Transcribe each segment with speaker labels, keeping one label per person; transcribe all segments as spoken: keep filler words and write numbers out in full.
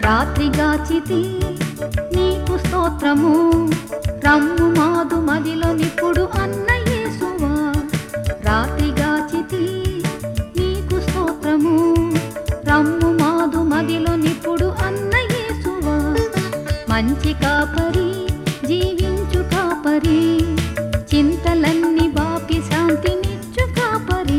Speaker 1: రాత్రిగాచితి నీకు స్తోత్రము రమ్ము మాదు మదిలో నిప్పుడు అన్న యేసువా రాత్రిగాచితి నీకు స్తోత్రము రమ్ము మాదు మదిలో నిప్పుడు అన్న యేసువా మంచి కాపరి జీవించు కాపరి చింతలన్నీ బాపి శాంతినిచ్చు కాపరి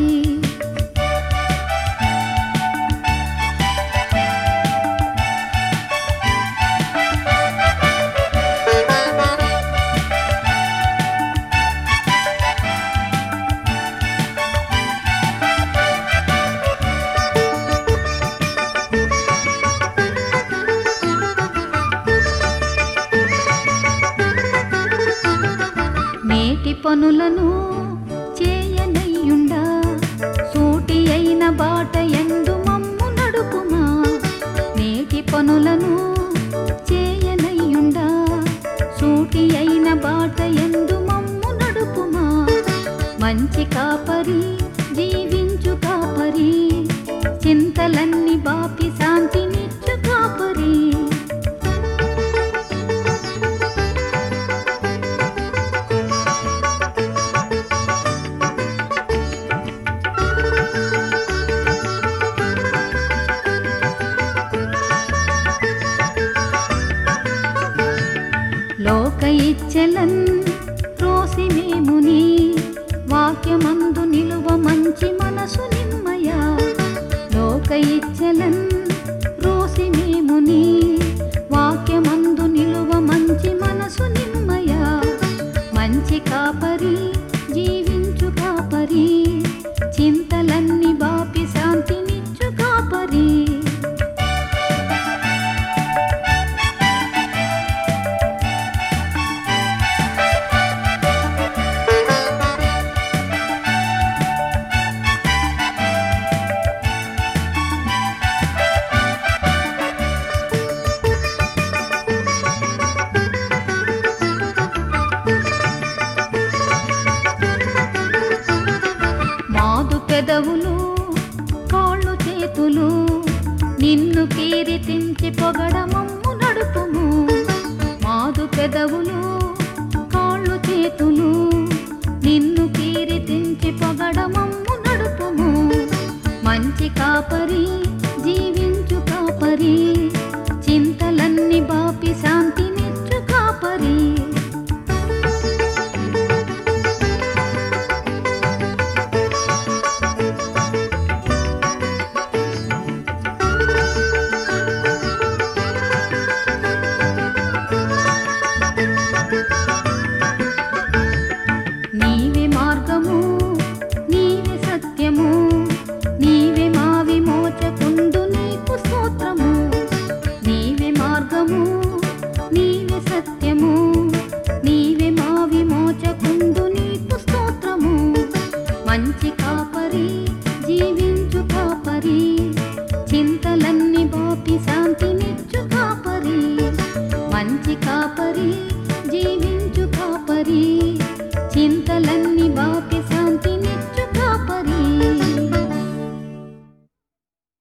Speaker 1: నేటి పనులను చేయనయ్యుండా సూటి అయిన బాట ఎందు మమ్ము నడుపుమా నేటి పనులను చేయనయ్యుండా సూటి అయిన బాట ఎందు మమ్ము నడుపుమా మంచి కాపరి జీవించు కాపరి చింతలన్నీ బాపి శాంతినిచ్చు కాపరి లోక ఇచ్చెలన్ రోసి మేముని వాక్యమందు నిలువ మంచి మనసు నిమ్మయ లోక ఇచ్చెలన్ రోసి మేముని వాక్యమందు నిలువ మంచి మనసు నిమ్మయ మంచి కాపరి జీవించు కాపరి చింతలన్నీ బాపి శాంతినిచ్చు కాపరి పెదవులు కాళ్ళు చేతులు నిన్ను కీర్తించి పొగడమమ్ము నడుపుము మాదు పెదవులు కాళ్ళు చేతులు నిన్ను కీర్తించి పొగడమమ్ము నడుపుము మంచి కాపరి జీవించు కాపరి